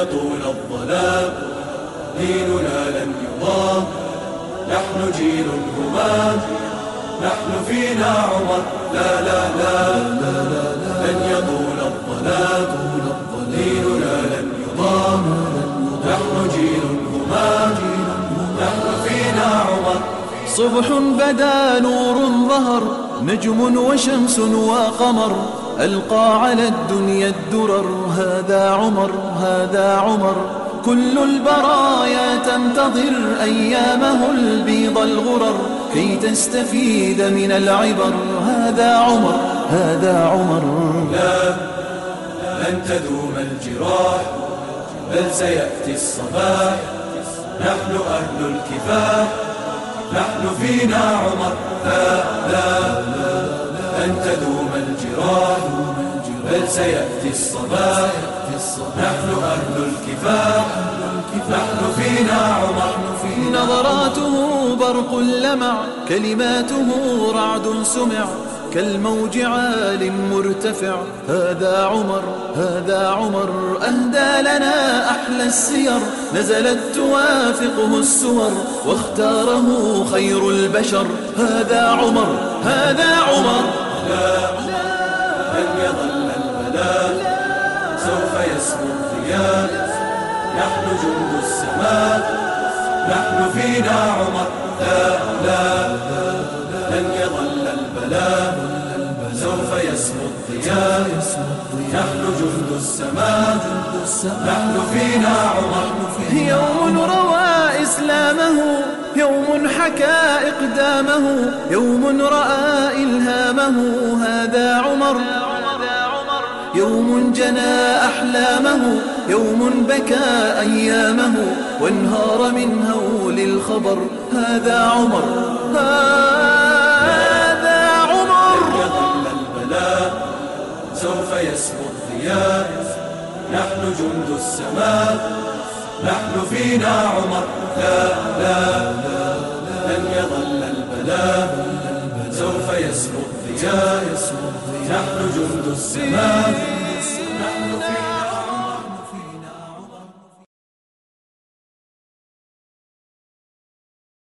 يطول الظلام ديننا لن يضام. نحن جيل همام، نحن فينا عمر. لا لا لا لن يطول الظلام ديننا لن يضام. نحن جيل همام، نحن فينا عمر. صبح بدا نور ظهر، نجم وشمس وقمر، ألقى على الدنيا الدرر. هذا عمر، هذا عمر. كل البرايا تنتظر أيامه البيض الغرر، كي تستفيد من العبر. هذا عمر، هذا عمر. لا لن تدوم الجراح، بل سيأتي الصباح. نحن أهل الكفاح، نحن فينا عمر. لا لا لن تدوم الجراح، بل سيأتي الصباح. نحن أهل الكفاح، نحن فينا عمر. نظراته برق لمع، كلماته رعد سمع، كالموج عال مرتفع. هذا عمر، هذا عمر. أهدى لنا أحلى السير، نزلت توافقه السور، واختاره خير البشر. هذا عمر، هذا عمر. لا لن يظل البلاء، سوف يسمو الضياء. نحن جند السماء، نحن فينا عمر. لا لا لن يظل البلاء، سوف يسمو الضياء. نحن جند السماء، نحن فينا عمر. يوم روى إسلامه، يوم حكى إقدامه، يوم رأى إلهامه. هذا عمر، يوم جنى أحلامه، يوم بكى أيامه، وانهار من هول الخبر. هذا عمر، هذا عمر. يظل البلاء، سوف يسمو الضياء. نحن جند السماء، نحن فينا عمر. لا لا لن يظل البلاء، سوف يسمو الضياء. نحن جند السماء،